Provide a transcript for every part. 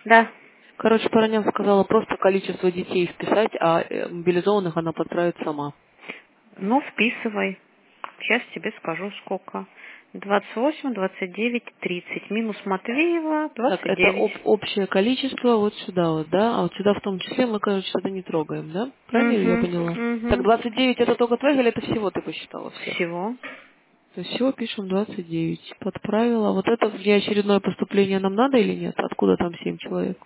Да. Короче, Паранян сказала просто количество детей вписать, а мобилизованных она подправит сама. Ну, вписывай. Сейчас тебе скажу, сколько. 28, 29, 30. Минус Матвеева, Так, это 29. общее количество вот сюда вот, да? А вот сюда в том числе мы, короче, это не трогаем, да? Правильно ли я поняла? Так, 29 это только твоих или это всего ты посчитала всех? Всего. То есть всего пишем 29. Подправила. Вот это внеочередное поступление нам надо или нет? Откуда там 7 человек?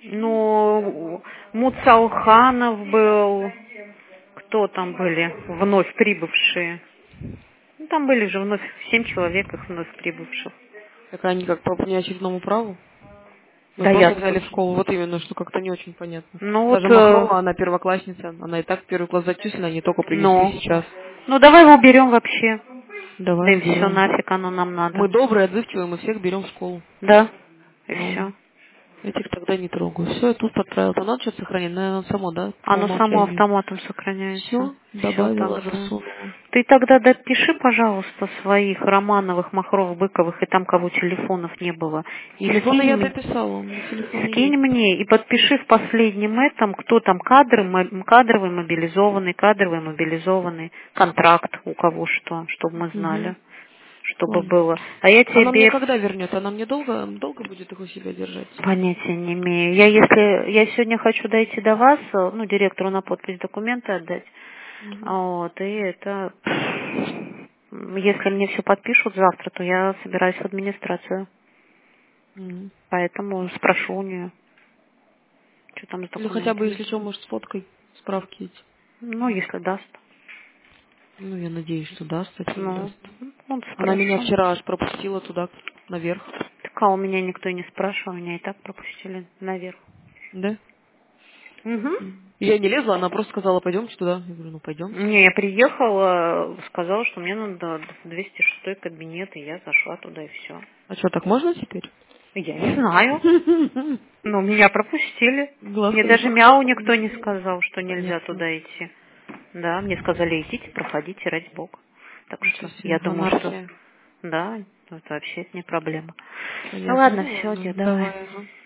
Ну, Муцалханов был. Кто там были вновь прибывшие? Ну, там были же вновь 7 человек, их вновь прибывших. Так они как по внеочередному праву? Мы Да я... просто взяли в школу, вот именно, что как-то не очень понятно. Ну вот, Даже Махрова, она первоклассница, она и так в первый класс зачислена, они только принесли сейчас. ну давай его уберем вообще. Да Давай и все, уберем. нафиг оно нам надо. Мы добрые, отзывчивые, мы всех берем в школу. Да, и Ну, все. этих тогда не трогаю. Все, я тут подправила. А надо что-то сохранить? Наверное, само, да? По Оно само умолчанию. автоматом сохраняется. Все, Все добавила, тогда. засунула. Ты тогда допиши, пожалуйста, своих Романовых, Махровых, Быковых и там, кого телефонов не было. И Телефоны я дописала, у меня телефоны скинь есть. мне и подпиши в последнем этом, кто там кадровый мобилизованный, контракт у кого что, чтобы мы Угу. знали, чтобы Ладно. было. А я Она мне тебе когда вернет? Она мне долго будет их у себя держать? понятия не имею. Я сегодня хочу дойти до вас, ну, директору на подпись документы отдать. Угу. Вот, и это, если мне все подпишут завтра, то я собираюсь в администрацию. Угу. Поэтому спрошу у нее, что там с Или хотя бы, документами. если что, может, с фоткой справки эти. Ну, если даст. Ну, я надеюсь, что даст, а что не Ну, даст. он Она меня спрошу. вчера аж пропустила туда, наверх. Так, а у меня никто и не спрашивал, меня и так пропустили наверх. Да? Угу. Я не лезла, она просто сказала, пойдемте туда. Я говорю, ну пойдемте. Не, я приехала, сказала, что мне надо 206 кабинет, и я зашла туда, и все. А что, так можно теперь? Я не знаю. Но меня пропустили. Мне Глазками даже мяу похлопали. никто не сказал, что нельзя Понятно. туда идти. Да, мне сказали, идите, проходите, ради бога. Так Ничего что себе, я думаю, что анархия. да, это вообще это не проблема. Ну Понятно. ладно, Ну все, ладно, давай. давай, ага.